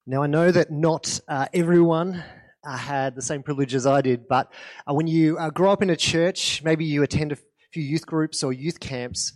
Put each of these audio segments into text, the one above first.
Now, I know that not everyone had the same privilege as I did, but when you grow up in a church, maybe you attend a few youth groups or youth camps,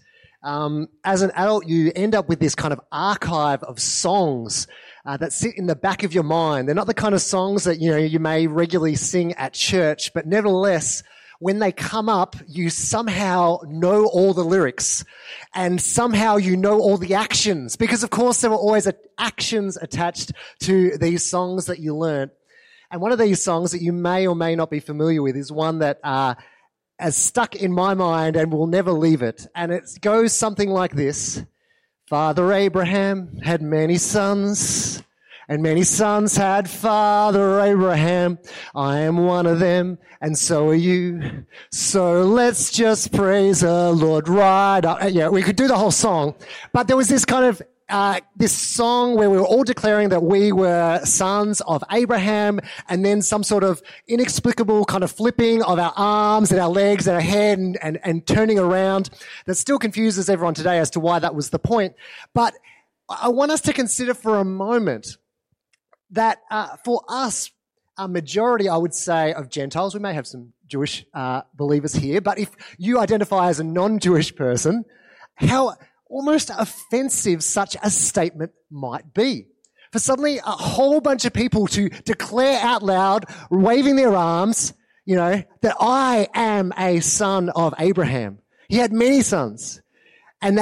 as an adult, you end up with this kind of archive of songs that sit in the back of your mind. They're not the kind of songs that you may regularly sing at church, but nevertheless, when they come up, you somehow know all the lyrics and somehow you know all the actions, because of course there were always actions attached to these songs that you learnt. And one of these songs that you may or may not be familiar with is one that has stuck in my mind and will never leave it. And it goes something like this. Father Abraham had many sons, and many sons had Father Abraham. I am one of them, and so are you. So let's just praise the Lord right up. Yeah, we could do the whole song. But there was this kind of this song where we were all declaring that we were sons of Abraham, and then some sort of inexplicable kind of flipping of our arms and our legs and our head and turning around that still confuses everyone today as to why that was the point. But I want us to consider for a moment that for us, a majority, I would say, of Gentiles, we may have some Jewish believers here, but if you identify as a non-Jewish person, how almost offensive such a statement might be. For suddenly a whole bunch of people to declare out loud, waving their arms, that I am a son of Abraham. He had many sons, and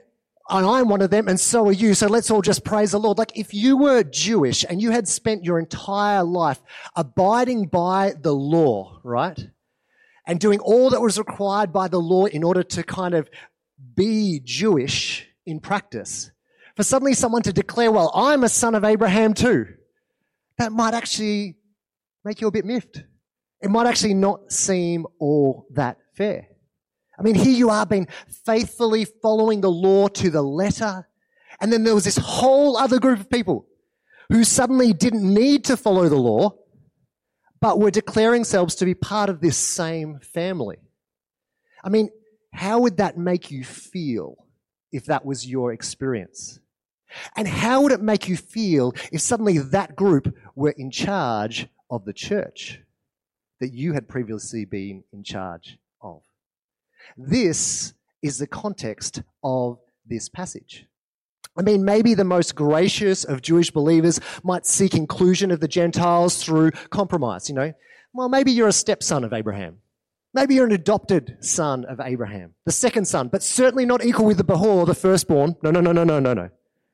I'm one of them, and so are you, so let's all just praise the Lord. Like if you were Jewish and you had spent your entire life abiding by the law, right, and doing all that was required by the law in order to kind of be Jewish in practice, for suddenly someone to declare, well, I'm a son of Abraham too, that might actually make you a bit miffed. It might actually not seem all that fair. I mean, here you are being faithfully following the law to the letter, and then there was this whole other group of people who suddenly didn't need to follow the law, but were declaring themselves to be part of this same family. I mean, how would that make you feel if that was your experience? And how would it make you feel if suddenly that group were in charge of the church that you had previously been in charge of? This is the context of this passage. I mean, maybe the most gracious of Jewish believers might seek inclusion of the Gentiles through compromise, Well, maybe you're a stepson of Abraham. Maybe you're an adopted son of Abraham, the second son, but certainly not equal with the Behor, the firstborn. No.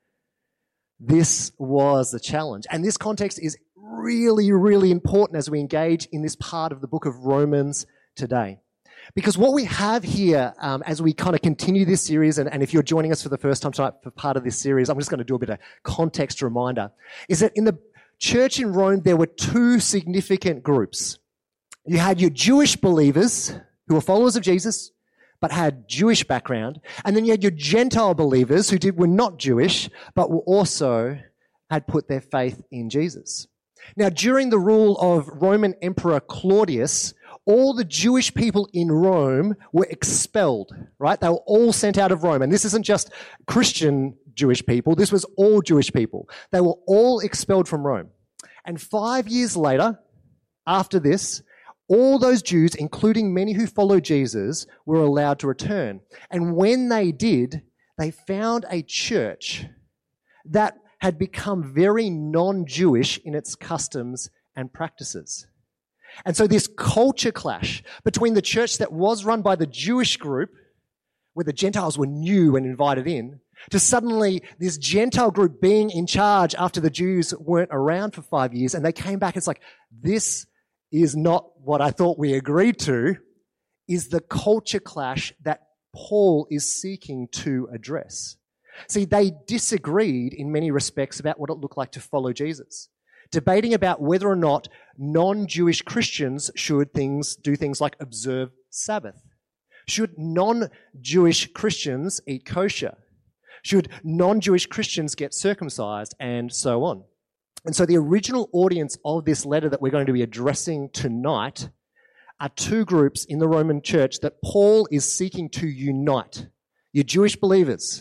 This was the challenge. And this context is really, really important as we engage in this part of the book of Romans today. Because what we have here, as we kind of continue this series, and if you're joining us for the first time tonight for part of this series, I'm just going to do a bit of context reminder, is that in the church in Rome, there were two significant groups. You had your Jewish believers who were followers of Jesus, but had Jewish background. And then you had your Gentile believers who were not Jewish, but were also had put their faith in Jesus. Now, during the rule of Roman Emperor Claudius, all the Jewish people in Rome were expelled, right? They were all sent out of Rome. And this isn't just Christian Jewish people. This was all Jewish people. They were all expelled from Rome. And 5 years later, after this, all those Jews, including many who followed Jesus, were allowed to return. And when they did, they found a church that had become very non-Jewish in its customs and practices. And so this culture clash between the church that was run by the Jewish group, where the Gentiles were new and invited in, to suddenly this Gentile group being in charge after the Jews weren't around for 5 years, and they came back, it's like, this is not what I thought we agreed to, is the culture clash that Paul is seeking to address. See, they disagreed in many respects about what it looked like to follow Jesus, debating about whether or not non-Jewish Christians should do things like observe Sabbath. Should non-Jewish Christians eat kosher? Should non-Jewish Christians get circumcised? And so on. And so the original audience of this letter that we're going to be addressing tonight are two groups in the Roman church that Paul is seeking to unite. Your Jewish believers,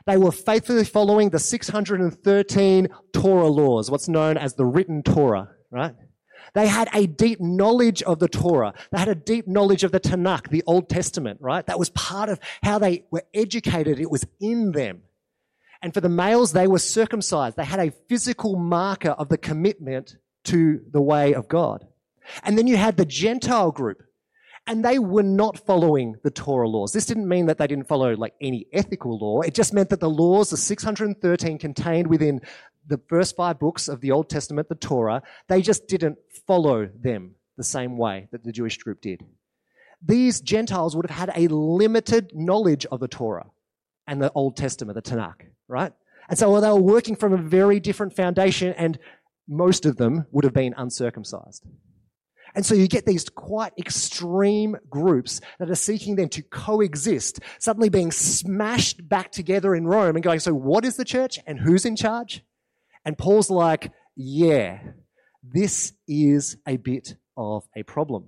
They were faithfully following the 613 Torah laws, what's known as the written Torah, right? They had a deep knowledge of the Torah. They had a deep knowledge of the Tanakh, the Old Testament, right? That was part of how they were educated. It was in them. And for the males, they were circumcised. They had a physical marker of the commitment to the way of God. And then you had the Gentile group, and they were not following the Torah laws. This didn't mean that they didn't follow like any ethical law. It just meant that the laws, the 613 contained within the first 5 books of the Old Testament, the Torah, they just didn't follow them the same way that the Jewish group did. These Gentiles would have had a limited knowledge of the Torah and the Old Testament, the Tanakh, right? And so they were working from a very different foundation, and most of them would have been uncircumcised. And so you get these quite extreme groups that are seeking then to coexist, suddenly being smashed back together in Rome and going, so what is the church and who's in charge? And Paul's like, yeah, this is a bit of a problem.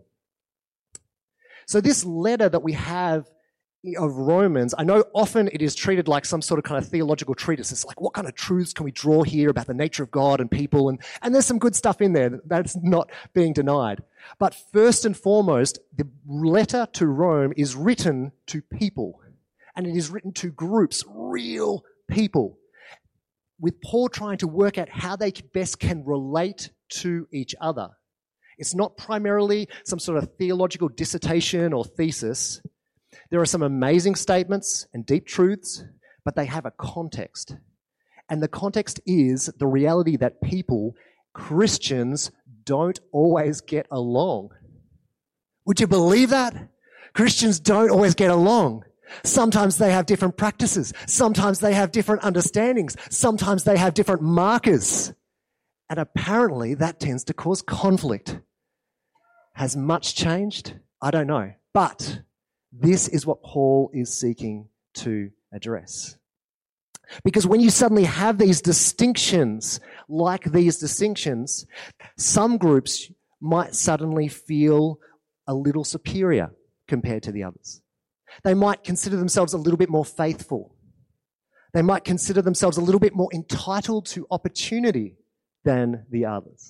So this letter that we have of Romans, I know often it is treated like some sort of kind of theological treatise. It's like, what kind of truths can we draw here about the nature of God and people? And there's some good stuff in there that's not being denied. But first and foremost, the letter to Rome is written to people. And it is written to groups, real people, with Paul trying to work out how they best can relate to each other. It's not primarily some sort of theological dissertation or thesis. There are some amazing statements and deep truths, but they have a context. And the context is the reality that people, Christians, don't always get along. Would you believe that? Christians don't always get along. Sometimes they have different practices. Sometimes they have different understandings. Sometimes they have different markers. And apparently that tends to cause conflict. Has much changed? I don't know. But this is what Paul is seeking to address. Because when you suddenly have these distinctions, like these distinctions, some groups might suddenly feel a little superior compared to the others. They might consider themselves a little bit more faithful. They might consider themselves a little bit more entitled to opportunity than the others.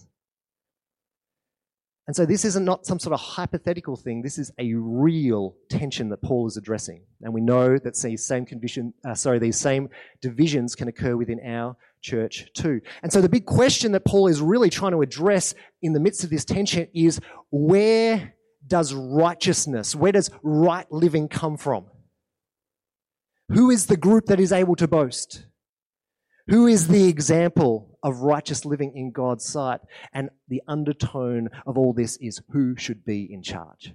And so this is not some sort of hypothetical thing. This is a real tension that Paul is addressing. And we know that these same divisions can occur within our church too. And so the big question that Paul is really trying to address in the midst of this tension is, where does righteousness, where does right living come from? Who is the group that is able to boast? Who is the example of righteous living in God's sight? And the undertone of all this is, who should be in charge?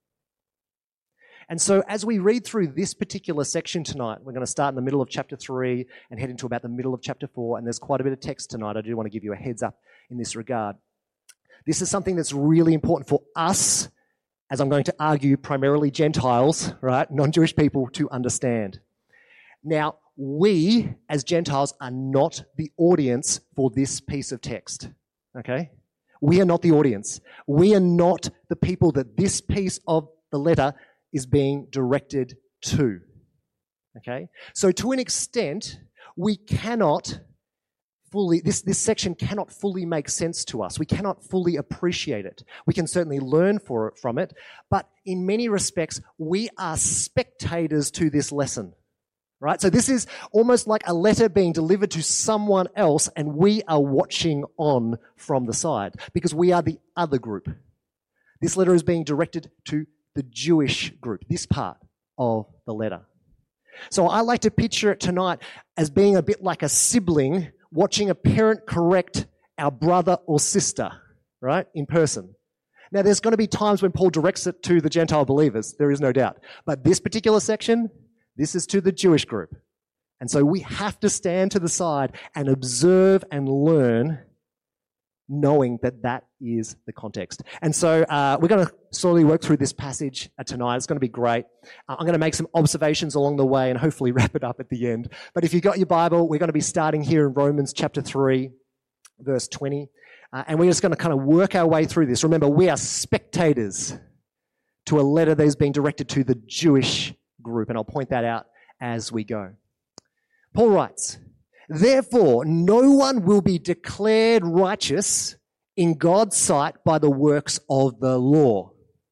And so as we read through this particular section tonight, we're going to start in the middle of chapter 3 and head into about the middle of chapter 4. And there's quite a bit of text tonight. I do want to give you a heads up in this regard. This is something that's really important for us, as I'm going to argue, primarily Gentiles, right, non-Jewish people, to understand. Now, we, as Gentiles, are not the audience for this piece of text, okay? We are not the audience. We are not the people that this piece of the letter is being directed to, okay? So to an extent, we cannot fully, this section cannot fully make sense to us. We cannot fully appreciate it. We can certainly learn from it, but in many respects, we are spectators to this lesson. Right? So this is almost like a letter being delivered to someone else, and we are watching on from the side because we are the other group. This letter is being directed to the Jewish group, this part of the letter. So I like to picture it tonight as being a bit like a sibling watching a parent correct our brother or sister, right, in person. Now, there's going to be times when Paul directs it to the Gentile believers, there is no doubt. But this particular section, this is to the Jewish group. And so we have to stand to the side and observe and learn, knowing that that is the context. And so we're going to slowly work through this passage tonight. It's going to be great. I'm going to make some observations along the way and hopefully wrap it up at the end. But if you've got your Bible, we're going to be starting here in Romans chapter 3, verse 20. And we're just going to kind of work our way through this. Remember, we are spectators to a letter that is being directed to the Jewish group, and I'll point that out as we go. Paul writes, therefore, no one will be declared righteous in God's sight by the works of the law.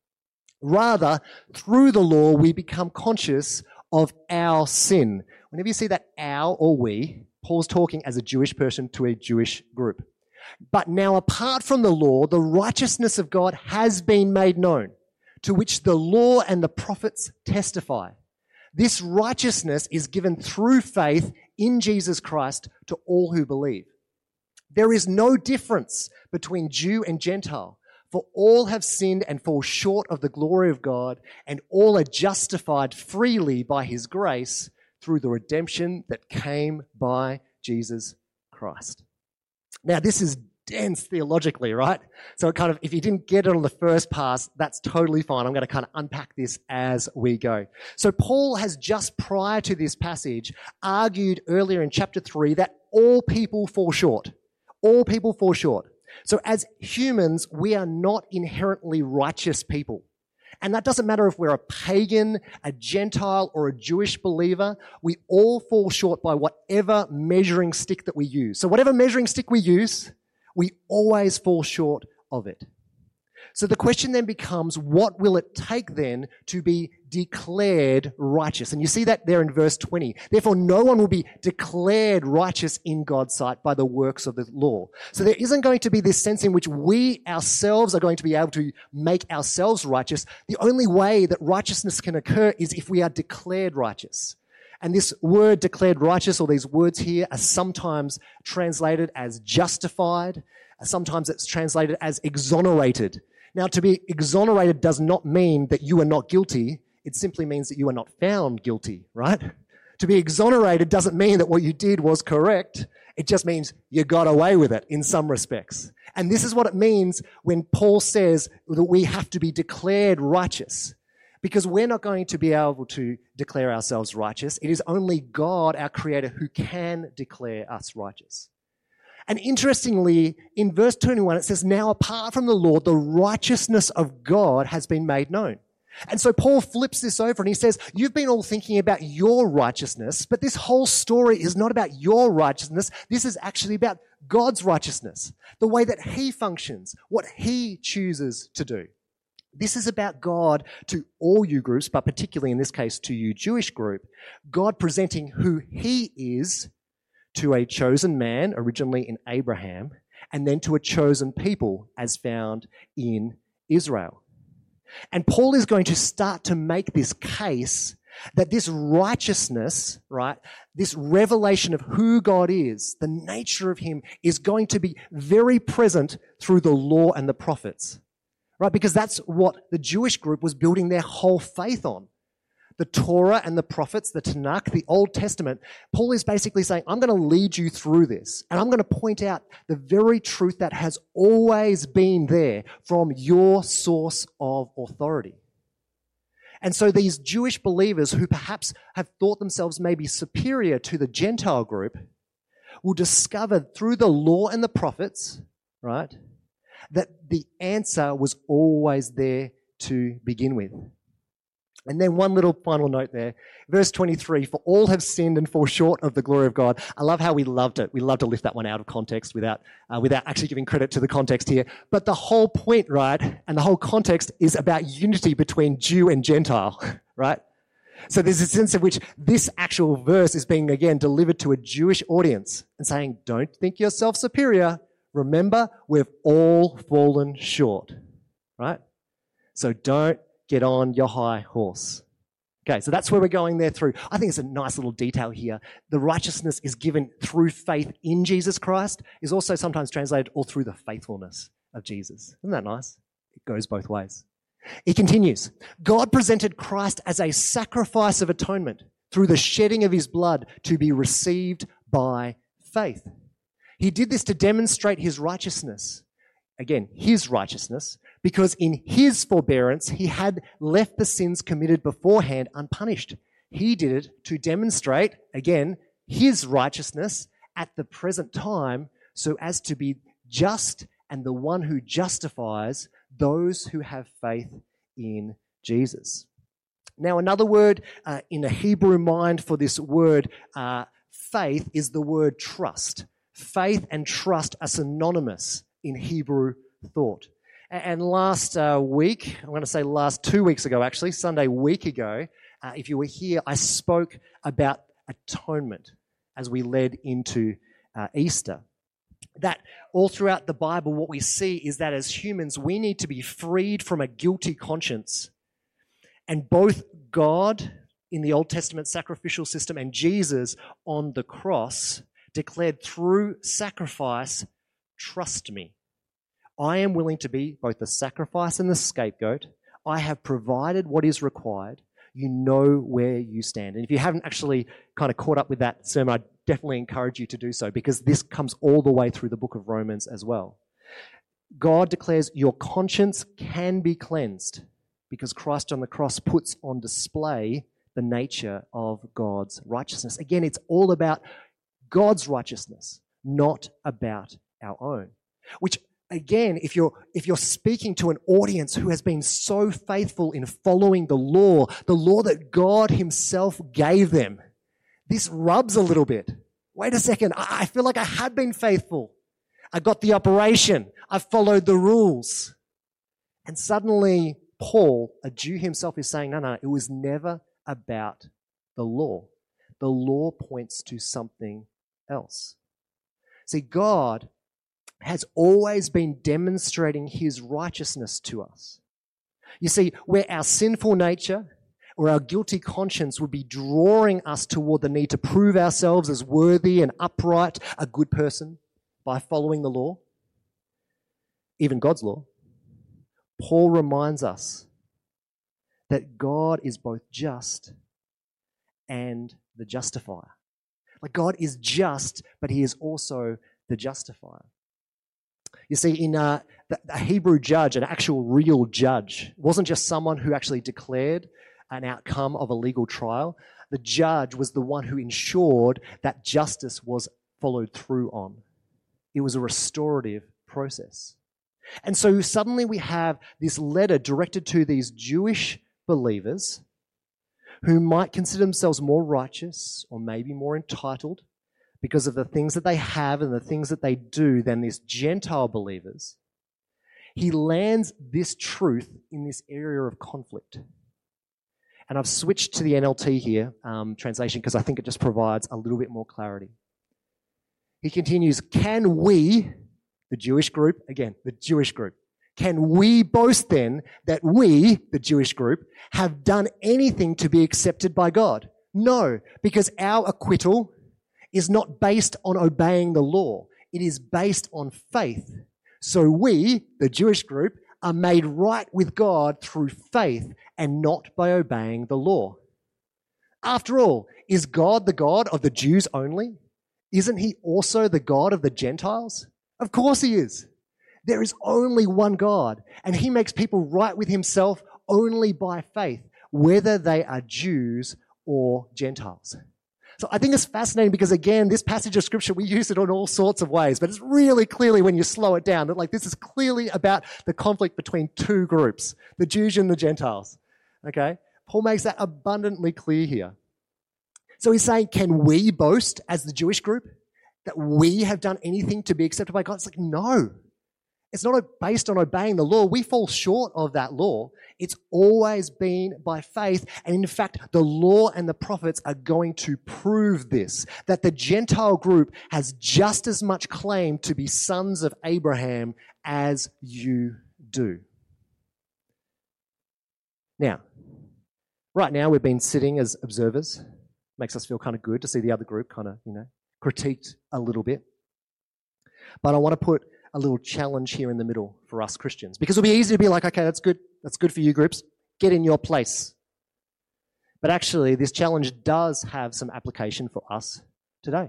Rather, through the law, we become conscious of our sin. Whenever you see that our or we, Paul's talking as a Jewish person to a Jewish group. But now, apart from the law, the righteousness of God has been made known, to which the law and the prophets testify. This righteousness is given through faith in Jesus Christ to all who believe. There is no difference between Jew and Gentile, for all have sinned and fall short of the glory of God, and all are justified freely by his grace through the redemption that came by Jesus Christ. Now, this is dense theologically, right? So it kind of, if you didn't get it on the first pass, that's totally fine. I'm going to kind of unpack this as we go. So Paul has just prior to this passage argued earlier in chapter 3 that all people fall short. All people fall short. So as humans, we are not inherently righteous people. And that doesn't matter if we're a pagan, a Gentile, or a Jewish believer. We all fall short by whatever measuring stick that we use. So whatever measuring stick we use, we always fall short of it. So the question then becomes, what will it take then to be declared righteous? And you see that there in verse 20. Therefore, no one will be declared righteous in God's sight by the works of the law. So there isn't going to be this sense in which we ourselves are going to be able to make ourselves righteous. The only way that righteousness can occur is if we are declared righteous. And this word declared righteous, or these words here, are sometimes translated as justified. Sometimes it's translated as exonerated. Now, to be exonerated does not mean that you are not guilty. It simply means that you are not found guilty, right? To be exonerated doesn't mean that what you did was correct. It just means you got away with it in some respects. And this is what it means when Paul says that we have to be declared righteous. Because we're not going to be able to declare ourselves righteous. It is only God, our Creator, who can declare us righteous. And interestingly, in verse 21, it says, now apart from the law, the righteousness of God has been made known. And so Paul flips this over and he says, you've been all thinking about your righteousness, but this whole story is not about your righteousness. This is actually about God's righteousness, the way that he functions, what he chooses to do. This is about God to all you groups, but particularly in this case to you Jewish group, God presenting who he is to a chosen man, originally in Abraham, and then to a chosen people as found in Israel. And Paul is going to start to make this case that this righteousness, right, this revelation of who God is, the nature of him, is going to be very present through the law and the prophets, right? Because that's what the Jewish group was building their whole faith on. The Torah and the prophets, the Tanakh, the Old Testament. Paul is basically saying, I'm going to lead you through this, and I'm going to point out the very truth that has always been there from your source of authority. And so these Jewish believers who perhaps have thought themselves maybe superior to the Gentile group will discover through the law and the prophets, right, that the answer was always there to begin with. And then one little final note there. Verse 23, for all have sinned and fall short of the glory of God. I love how we loved it. We love to lift that one out of context without actually giving credit to the context here. But the whole point, right, and the whole context is about unity between Jew and Gentile, right? So there's a sense of which this actual verse is being, again, delivered to a Jewish audience and saying, don't think yourself superior. Remember, we've all fallen short, right? So don't get on your high horse. Okay, so that's where we're going there through. I think it's a nice little detail here. The righteousness is given through faith in Jesus Christ, is also sometimes translated all through the faithfulness of Jesus. Isn't that nice? It goes both ways. It continues. God presented Christ as a sacrifice of atonement through the shedding of his blood to be received by faith. He did this to demonstrate his righteousness. Again, his righteousness, because in his forbearance, he had left the sins committed beforehand unpunished. He did it to demonstrate, again, his righteousness at the present time, so as to be just and the one who justifies those who have faith in Jesus. Now, another word in the Hebrew mind for this word faith is the word trust. Faith and trust are synonymous in Hebrew thought. And last week, I'm going to say last 2 weeks ago actually, Sunday week ago, if you were here, I spoke about atonement as we led into Easter. That all throughout the Bible, what we see is that as humans, we need to be freed from a guilty conscience. And both God in the Old Testament sacrificial system and Jesus on the cross declared through sacrifice, trust me. I am willing to be both the sacrifice and the scapegoat. I have provided what is required. You know where you stand. And if you haven't actually kind of caught up with that sermon, I definitely encourage you to do so, because this comes all the way through the book of Romans as well. God declares your conscience can be cleansed because Christ on the cross puts on display the nature of God's righteousness. Again, it's all about God's righteousness, not about our own. Which, again, if you're speaking to an audience who has been so faithful in following the law that God himself gave them, this rubs a little bit. Wait a second, I feel like I have been faithful. I got the operation. I followed the rules. And suddenly Paul, a Jew himself, is saying, no, it was never about the law. The law points to something else. See, God has always been demonstrating his righteousness to us. You see, where our sinful nature or our guilty conscience would be drawing us toward the need to prove ourselves as worthy and upright, a good person, by following the law, even God's law, Paul reminds us that God is both just and the justifier. Like, God is just, but he is also the justifier. You see, in the Hebrew judge, an actual real judge, wasn't just someone who actually declared an outcome of a legal trial. The judge was the one who ensured that justice was followed through on. It was a restorative process. And so suddenly we have this letter directed to these Jewish believers who might consider themselves more righteous or maybe more entitled because of the things that they have and the things that they do than these Gentile believers. He lands this truth in this area of conflict. And I've switched to the NLT here, translation, because I think it just provides a little bit more clarity. He continues, can we, the Jewish group, again, the Jewish group, can we boast then that we, the Jewish group, have done anything to be accepted by God? No, because our acquittal is not based on obeying the law. It is based on faith. So we, the Jewish group, are made right with God through faith and not by obeying the law. After all, is God the God of the Jews only? Isn't he also the God of the Gentiles? Of course he is. There is only one God, and he makes people right with himself only by faith, whether they are Jews or Gentiles. So I think it's fascinating because, again, this passage of Scripture, we use it in all sorts of ways, but it's really clearly, when you slow it down, that this is clearly about the conflict between two groups, the Jews and the Gentiles. Okay? Paul makes that abundantly clear here. So he's saying, can we boast as the Jewish group that we have done anything to be accepted by God? It's like, no. It's not based on obeying the law. We fall short of that law. It's always been by faith. And in fact, the law and the prophets are going to prove this, that the Gentile group has just as much claim to be sons of Abraham as you do. Now, right now we've been sitting as observers. Makes us feel kind of good to see the other group kind of, critiqued a little bit. But I want to put a little challenge here in the middle for us Christians, because it'll be easy to be like, okay, that's good for you groups, get in your place. But actually, this challenge does have some application for us today.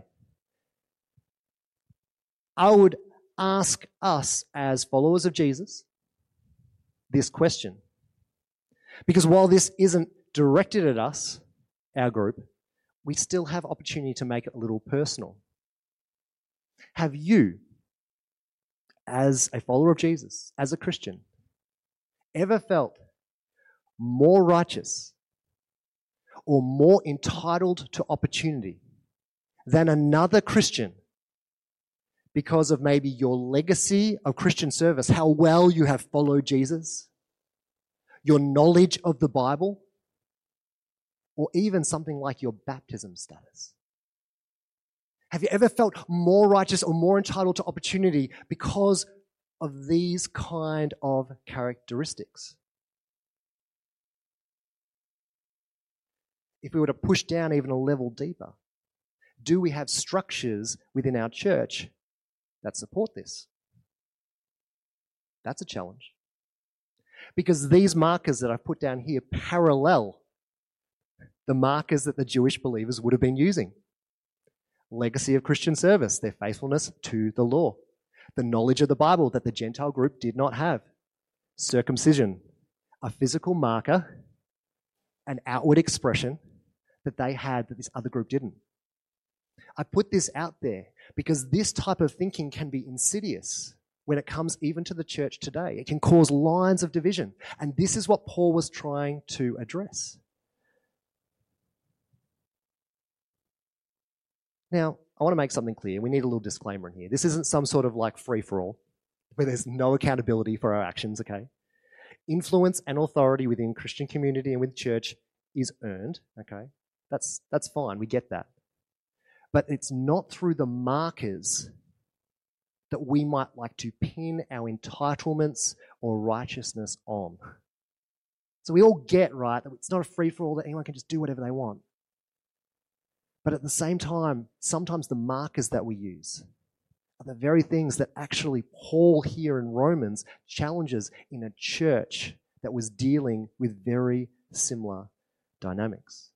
I would ask us as followers of Jesus this question, because while this isn't directed at us, our group, we still have opportunity to make it a little personal. Have you, as a follower of Jesus, as a Christian, ever felt more righteous or more entitled to opportunity than another Christian because of maybe your legacy of Christian service, how well you have followed Jesus, your knowledge of the Bible, or even something like your baptism status? Have you ever felt more righteous or more entitled to opportunity because of these kind of characteristics? If we were to push down even a level deeper, do we have structures within our church that support this? That's a challenge. Because these markers that I've put down here parallel the markers that the Jewish believers would have been using. Legacy of Christian service, their faithfulness to the law. The knowledge of the Bible that the Gentile group did not have. Circumcision, a physical marker, an outward expression that they had that this other group didn't. I put this out there because this type of thinking can be insidious when it comes even to the church today. It can cause lines of division. And this is what Paul was trying to address. Now, I want to make something clear. We need a little disclaimer in here. This isn't some sort of like free-for-all where there's no accountability for our actions, okay? Influence and authority within Christian community and with church is earned, okay? That's fine. We get that. But it's not through the markers that we might like to pin our entitlements or righteousness on. So we all get, right, that it's not a free-for-all that anyone can just do whatever they want. But at the same time, sometimes the markers that we use are the very things that actually Paul here in Romans challenges in a church that was dealing with very similar dynamics.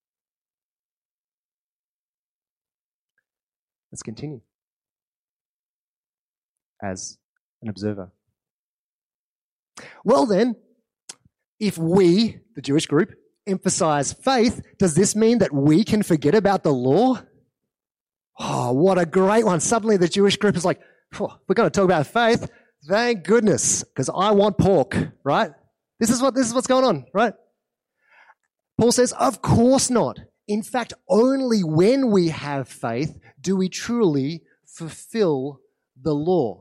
Let's continue as an observer. Well then, if we, the Jewish group, emphasize faith, does this mean that we can forget about the law? Oh, what a great one. Suddenly the Jewish group is like, oh, we're going to talk about faith. Thank goodness, because I want pork, right? This is what's going on, right? Paul says, of course not. In fact, only when we have faith do we truly fulfill the law.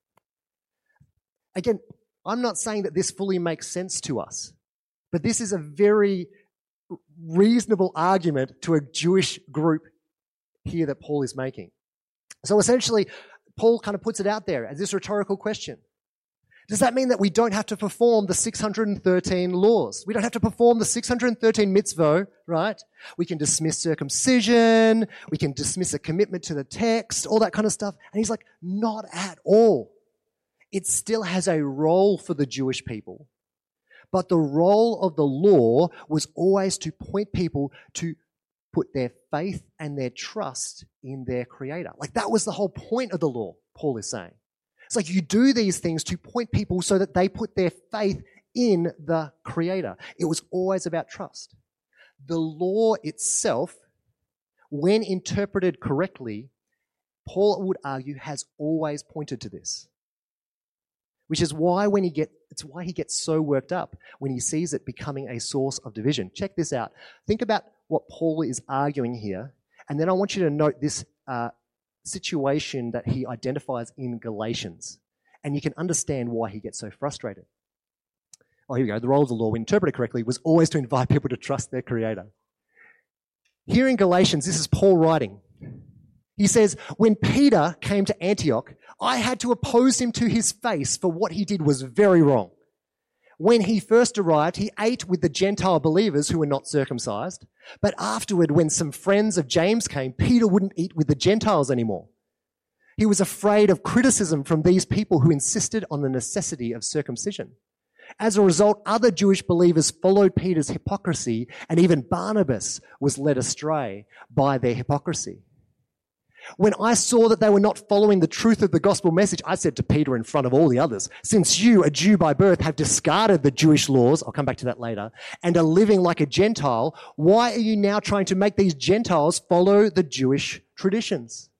Again, I'm not saying that this fully makes sense to us, but this is a very reasonable argument to a Jewish group here that Paul is making. So essentially, Paul kind of puts it out there as this rhetorical question. Does that mean that we don't have to perform the 613 laws? We don't have to perform the 613 mitzvot, right? We can dismiss circumcision, we can dismiss a commitment to the text, all that kind of stuff. And he's like, not at all. It still has a role for the Jewish people. But the role of the law was always to point people to put their faith and their trust in their Creator. Like that was the whole point of the law, Paul is saying. It's like you do these things to point people so that they put their faith in the Creator. It was always about trust. The law itself, when interpreted correctly, Paul would argue has always pointed to this. Which is why it's why he gets so worked up when he sees it becoming a source of division. Check this out. Think about what Paul is arguing here, and then I want you to note this situation that he identifies in Galatians, and you can understand why he gets so frustrated. Oh, here we go. The role of the law, when interpreted correctly, was always to invite people to trust their Creator. Here in Galatians, this is Paul writing. He says, when Peter came to Antioch, I had to oppose him to his face, for what he did was very wrong. When he first arrived, he ate with the Gentile believers who were not circumcised. But afterward, when some friends of James came, Peter wouldn't eat with the Gentiles anymore. He was afraid of criticism from these people who insisted on the necessity of circumcision. As a result, other Jewish believers followed Peter's hypocrisy, and even Barnabas was led astray by their hypocrisy. When I saw that they were not following the truth of the gospel message, I said to Peter in front of all the others, since you, a Jew by birth, have discarded the Jewish laws, I'll come back to that later, and are living like a Gentile, why are you now trying to make these Gentiles follow the Jewish traditions?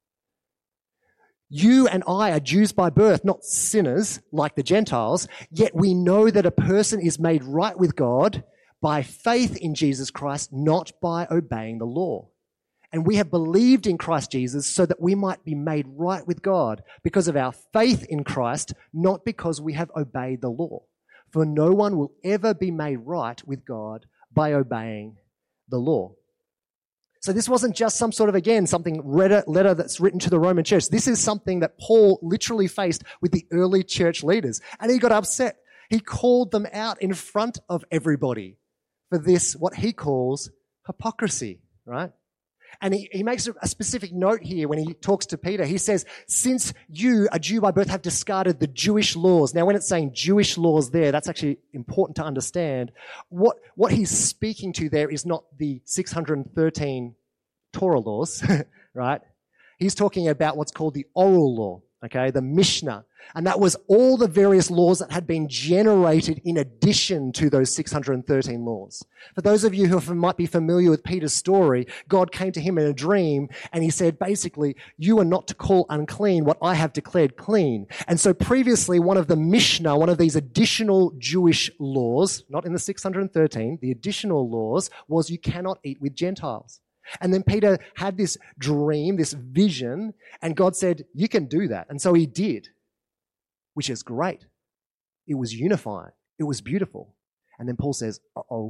You and I are Jews by birth, not sinners like the Gentiles, yet we know that a person is made right with God by faith in Jesus Christ, not by obeying the law. And we have believed in Christ Jesus so that we might be made right with God because of our faith in Christ, not because we have obeyed the law. For no one will ever be made right with God by obeying the law. So this wasn't just some sort of, again, something letter that's written to the Roman church. This is something that Paul literally faced with the early church leaders. And he got upset. He called them out in front of everybody for this, what he calls hypocrisy, right? And he makes a specific note here when he talks to Peter. He says, since you, a Jew by birth, have discarded the Jewish laws. Now, when it's saying Jewish laws there, that's actually important to understand. What he's speaking to there is not the 613 Torah laws, right? He's talking about what's called the oral law, okay, the Mishnah. And that was all the various laws that had been generated in addition to those 613 laws. For those of you who might be familiar with Peter's story, God came to him in a dream and he said, basically, you are not to call unclean what I have declared clean. And so previously, one of the Mishnah, one of these additional Jewish laws, not in the 613, the additional laws was you cannot eat with Gentiles. And then Peter had this dream, this vision, and God said, you can do that. And so he did, which is great. It was unifying. It was beautiful. And then Paul says,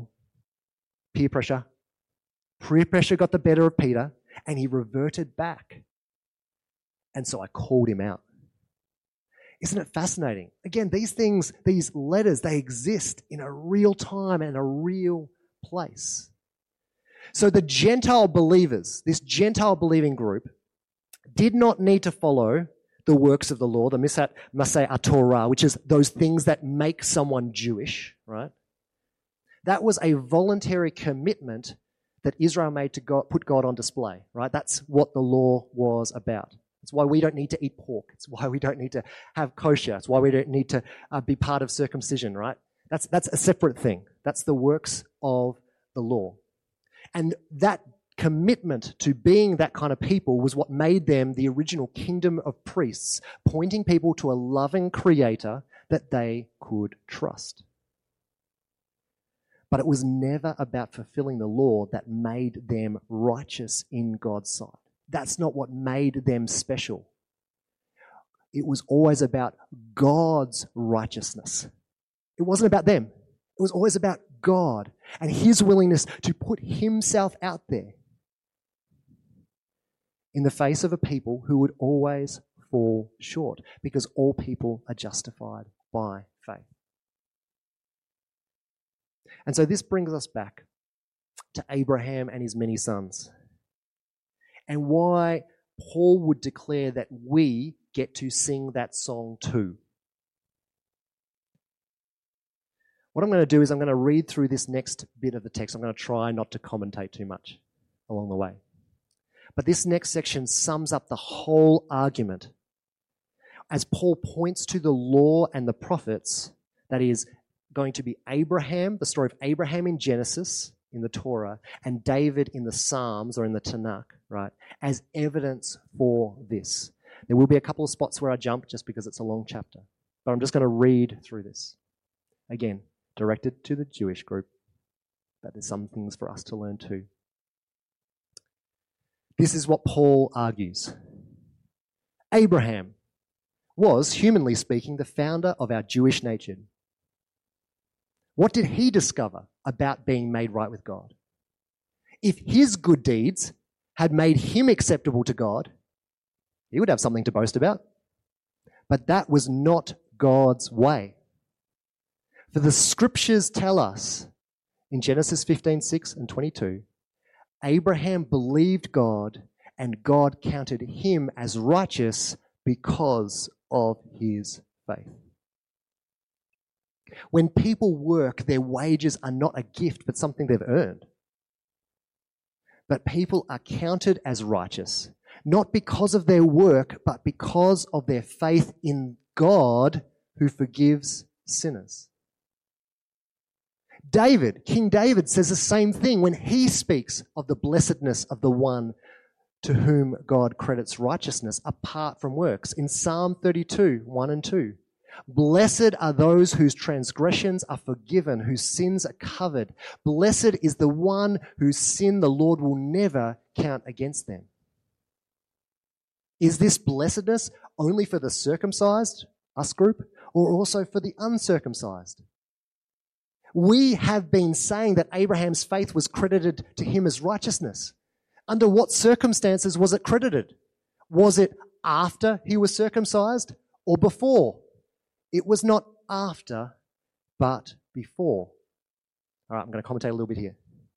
peer pressure. Peer pressure got the better of Peter, and he reverted back. And so I called him out. Isn't it fascinating? Again, these things, these letters, they exist in a real time and a real place. So the Gentile believers, this Gentile believing group, did not need to follow the works of the law, the Masei Torah, which is those things that make someone Jewish, right? That was a voluntary commitment that Israel made to God, put God on display, right? That's what the law was about. It's why we don't need to eat pork. It's why we don't need to have kosher. It's why we don't need to be part of circumcision, right? That's a separate thing. That's the works of the law. And that commitment to being that kind of people was what made them the original kingdom of priests, pointing people to a loving creator that they could trust. But it was never about fulfilling the law that made them righteous in God's sight. That's not what made them special. It was always about God's righteousness. It wasn't about them. It was always about God and his willingness to put himself out there in the face of a people who would always fall short, because all people are justified by faith. And so this brings us back to Abraham and his many sons, and why Paul would declare that we get to sing that song too. What I'm going to do is I'm going to read through this next bit of the text. I'm going to try not to commentate too much along the way. But this next section sums up the whole argument as Paul points to the law and the prophets, that is going to be Abraham, the story of Abraham in Genesis, in the Torah, and David in the Psalms or in the Tanakh, right, as evidence for this. There will be a couple of spots where I jump just because it's a long chapter. But I'm just going to read through this. Again, directed to the Jewish group, but there's some things for us to learn too. This is what Paul argues. Abraham was, humanly speaking, the founder of our Jewish nature. What did he discover about being made right with God? If his good deeds had made him acceptable to God, he would have something to boast about. But that was not God's way. For the scriptures tell us in Genesis 15:6 and 22, Abraham believed God and God counted him as righteous because of his faith. When people work, their wages are not a gift but something they've earned. But people are counted as righteous, not because of their work, but because of their faith in God who forgives sinners. King David says the same thing when he speaks of the blessedness of the one to whom God credits righteousness apart from works. In Psalm 32, 1 and 2, Blessed are those whose transgressions are forgiven, whose sins are covered. Blessed is the one whose sin the Lord will never count against them. Is this blessedness only for the circumcised, us group, or also for the uncircumcised? We have been saying that Abraham's faith was credited to him as righteousness. Under what circumstances was it credited? Was it after he was circumcised or before? It was not after, but before. All right, I'm going to commentate a little bit here.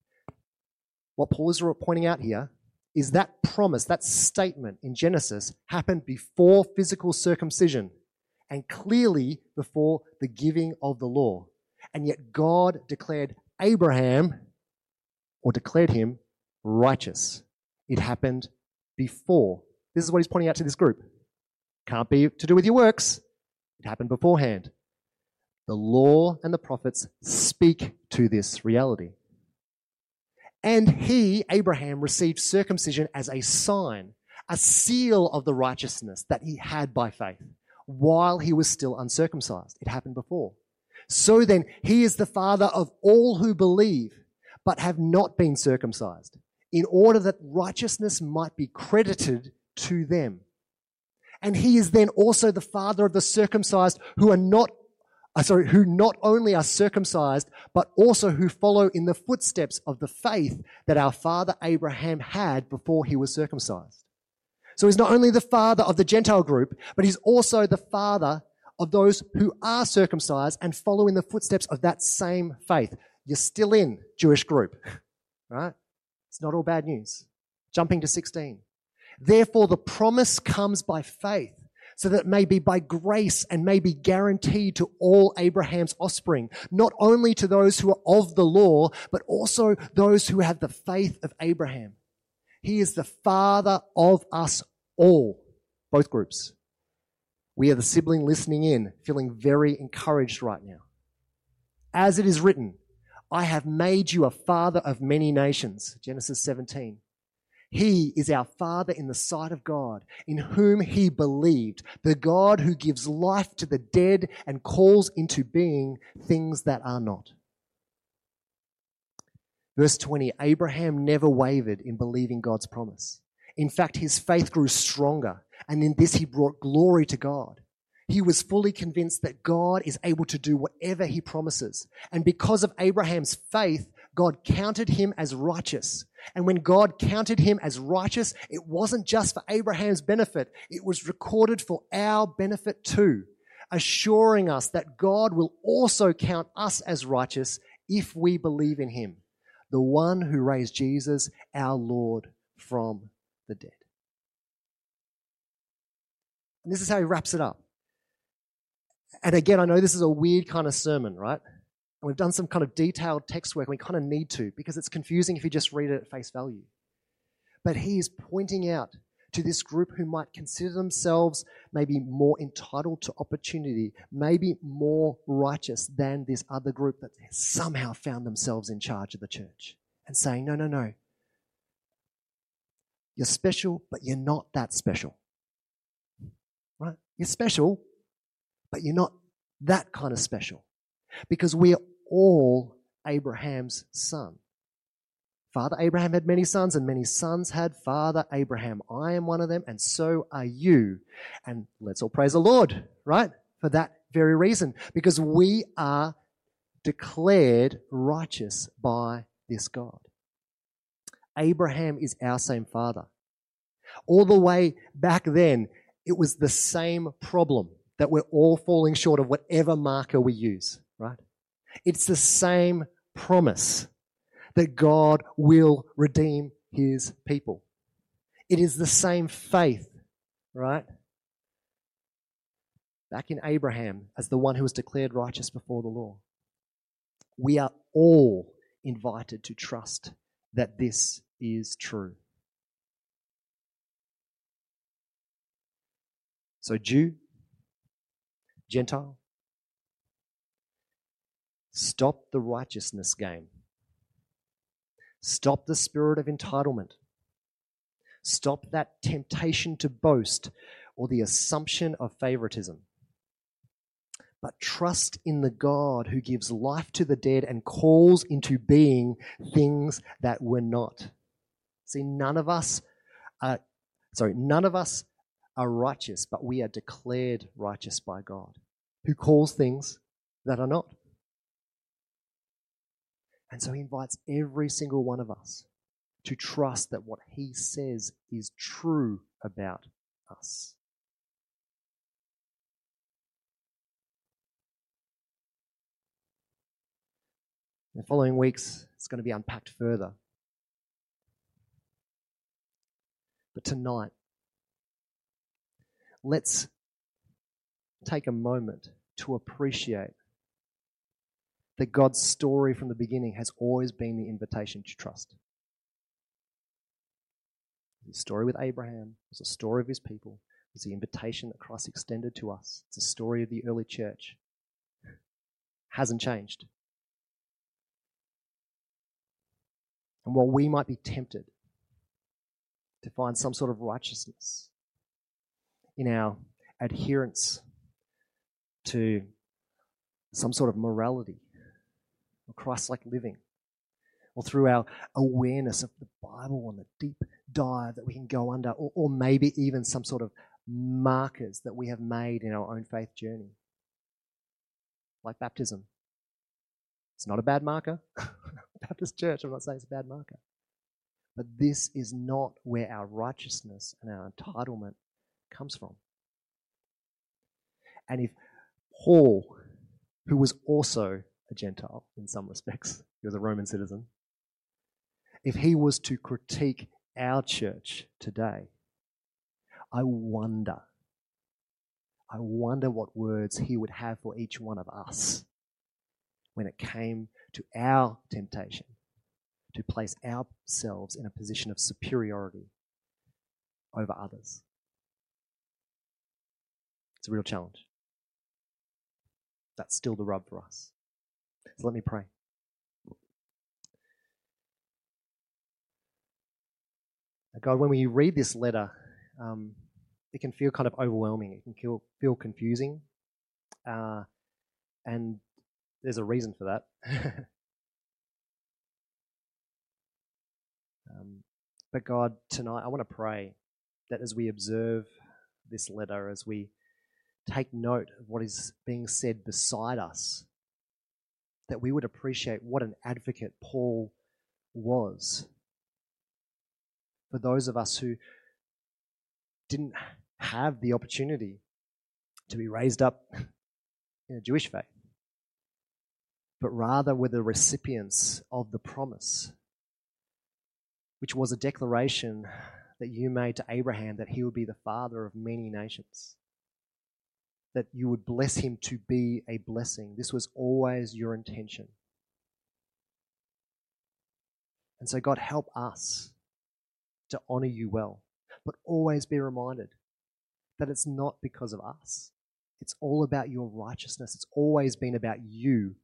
What Paul is pointing out here is that promise, that statement in Genesis happened before physical circumcision and clearly before the giving of the law. And yet God declared Abraham, or declared him, righteous. It happened before. This is what he's pointing out to this group. Can't be to do with your works. It happened beforehand. The law and the prophets speak to this reality. And he, Abraham, received circumcision as a sign, a seal of the righteousness that he had by faith while he was still uncircumcised. It happened before. So then, he is the father of all who believe but have not been circumcised, in order that righteousness might be credited to them. And he is then also the father of the circumcised who not only are circumcised, but also who follow in the footsteps of the faith that our father Abraham had before he was circumcised. So he's not only the father of the Gentile group, but he's also the father of those who are circumcised and follow in the footsteps of that same faith. You're still in Jewish group, right? It's not all bad news. Jumping to 16. Therefore, the promise comes by faith, so that it may be by grace and may be guaranteed to all Abraham's offspring, not only to those who are of the law, but also those who have the faith of Abraham. He is the father of us all, both groups. We are the sibling listening in, feeling very encouraged right now. As it is written, I have made you a father of many nations, Genesis 17. He is our Father in the sight of God, in whom he believed, the God who gives life to the dead and calls into being things that are not. Verse 20, Abraham never wavered in believing God's promise. In fact, his faith grew stronger, and in this he brought glory to God. He was fully convinced that God is able to do whatever he promises. And because of Abraham's faith, God counted him as righteous. And when God counted him as righteous, it wasn't just for Abraham's benefit. It was recorded for our benefit too, assuring us that God will also count us as righteous if we believe in him, the one who raised Jesus, our Lord, from the dead. And this is how he wraps it up. And again, I know this is a weird kind of sermon, right? And we've done some kind of detailed text work, and we kind of need to, because it's confusing if you just read it at face value. But he is pointing out to this group who might consider themselves maybe more entitled to opportunity, maybe more righteous than this other group that somehow found themselves in charge of the church, and saying, no. You're special, but you're not that special. Right? You're special, but you're not that kind of special. Because we are all Abraham's son. Father Abraham had many sons, and many sons had Father Abraham. I am one of them, and so are you. And let's all praise the Lord, right? For that very reason. Because we are declared righteous by this God. Abraham is our same father. All the way back then, it was the same problem that we're all falling short of whatever marker we use, right? It's the same promise that God will redeem his people. It is the same faith, right? Back in Abraham as the one who was declared righteous before the law. We are all invited to trust that this is true. So Jew, Gentile, stop the righteousness game. Stop the spirit of entitlement. Stop that temptation to boast or the assumption of favoritism. but trust in the God who gives life to the dead and calls into being things that were not. See, none of us are righteous, but we are declared righteous by God, who calls things that are not. And so he invites every single one of us to trust that what he says is true about us. In the following weeks, it's going to be unpacked further. But tonight, let's take a moment to appreciate that God's story from the beginning has always been the invitation to trust. The story with Abraham was a story of his people. It was the invitation that Christ extended to us. It's a story of the early church. Hasn't changed. And while we might be tempted to find some sort of righteousness in our adherence to some sort of morality or Christ-like living, or through our awareness of the Bible and the deep dive that we can go under, or maybe even some sort of markers that we have made in our own faith journey, like baptism. It's not a bad marker. Baptist Church, I'm not saying it's a bad marker. But this is not where our righteousness and our entitlement comes from. And if Paul, who was also a Gentile in some respects, he was a Roman citizen, if he was to critique our church today, I wonder what words he would have for each one of us when it came to our temptation to place ourselves in a position of superiority over others. It's a real challenge. That's still the rub for us. So let me pray. God, when we read this letter, it can feel kind of overwhelming. It can feel confusing. And there's a reason for that. But God, tonight I want to pray that as we observe this letter, as we take note of what is being said beside us, that we would appreciate what an advocate Paul was for those of us who didn't have the opportunity to be raised up in a Jewish faith, but rather were the recipients of the promise, which was a declaration that you made to Abraham that he would be the father of many nations, that you would bless him to be a blessing. This was always your intention. And so God, help us to honor you well, but always be reminded that it's not because of us. It's all about your righteousness. It's always been about you,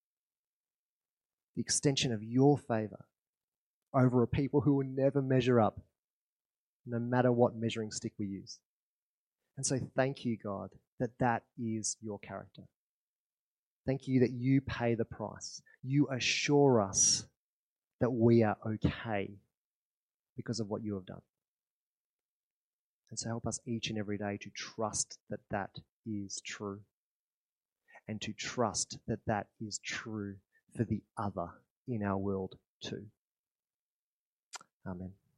the extension of your favor over a people who will never measure up, no matter what measuring stick we use. And so thank you, God, that is your character. Thank you that you pay the price. You assure us that we are okay because of what you have done. And so help us each and every day to trust that that is true, and to trust that that is true for the other in our world too. Amen.